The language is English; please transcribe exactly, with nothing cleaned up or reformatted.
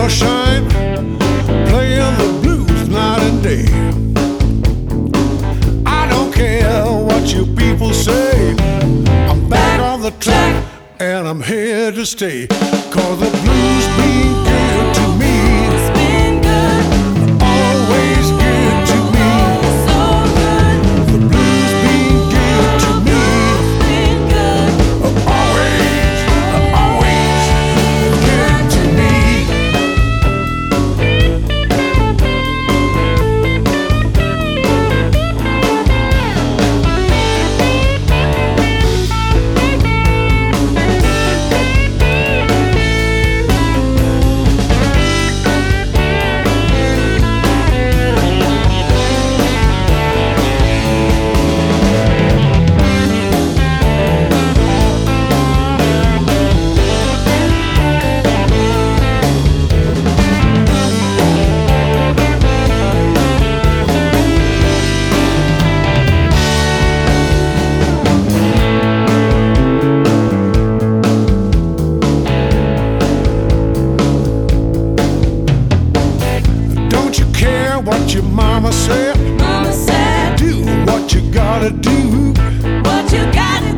will shine, playing the blues night and day. I don't care what you people say, I'm back on the track and I'm here to stay. Cause the blues been good to me. It's been good, Always good to me. so good. The blues been good to me. It's been good, Always, always good to me. Don't you care what your mama said? Mama said, Do what you gotta do. what you gotta